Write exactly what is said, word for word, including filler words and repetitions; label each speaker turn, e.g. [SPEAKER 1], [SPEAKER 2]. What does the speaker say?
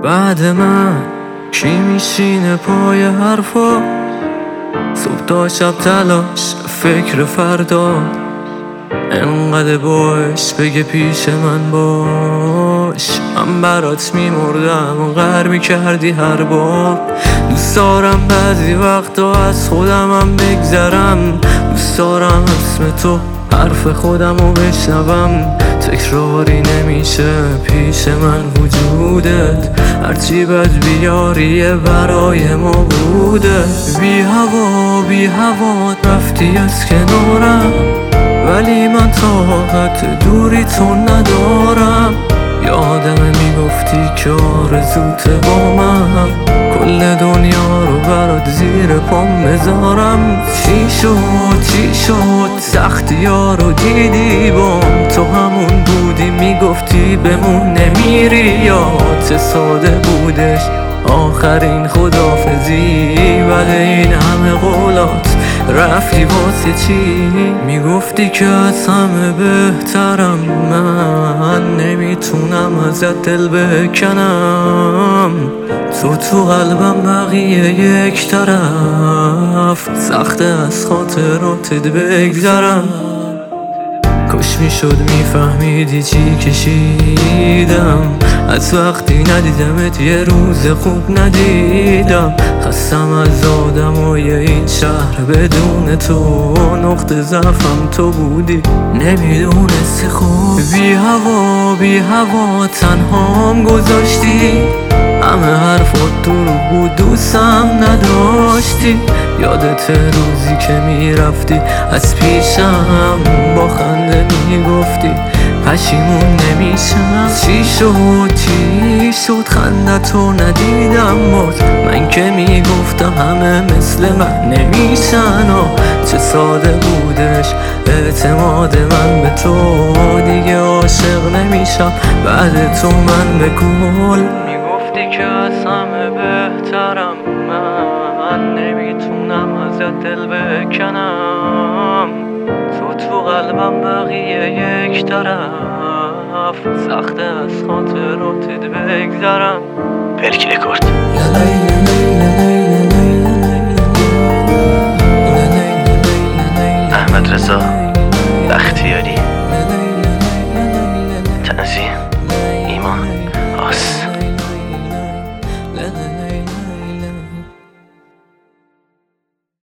[SPEAKER 1] بعد من کی میشینه پای حرفا؟ صبح تا شب تلاش فکر فردا، انقدر باش بگه پیش من باش. من برات میمردم و غر میکردی هر بار. دوست دارم بعضی وقتا از خودمم بگذرم، دوست دارم اسم تو حرف خودمو بشنوم. تکراری نمیشه پیش من وجودت، هرچی بد بیاریه برای ما بوده. بی هوا بی هوا رفتی از کنارم، ولی من طاقت دوری تو ندارم. یادمه میگفتی که آرزوت با من، کل دنیا رو برات زیر پام بذارم. چی شد چی شد سختی ها رو دیدی بام، تو همون بودی میگفتی بمون نمیری. یا چه ساده بودش آخرین خدافزی، بعد این همه قولات رفتی واسه چی؟ میگفتی که از همه بهترم، من نمیتونم ازت دل بکنم. تو تو قلبم بقیه یک طرف، سخته از خاطراتت بگذرم. کاش میشد میفهمیدی چی کشیدم، از وقتی ندیدمت یه روز خوب ندیدم. خستم از آدمای این شهر بدون تو، نقطه ضعفم تو بودی نمیدونستی خوب. بی هوا بی هوا تنهام گذاشتی، همه حرفات دروغ بود دوستم نداشتی. یادت روزی که میرفتی از پیشم، با خنده میگفتی پشیمون نمیشم. چی شد چی شد خندتو ندیدم باز، من که میگفتم همه مثل من نمیشن. و چه ساده بودش اعتماد من به تو، دیگه عاشق نمیشم بعد تو من به کل. میگفتی که از همه بهترم، من نمیتونم ازت دل بکنم. تو تو قلبم بقیه یک طرف، سخته از خاطراتت بگذرم.
[SPEAKER 2] پرکی رکورد. احمد رضا بختیاری. تنظیم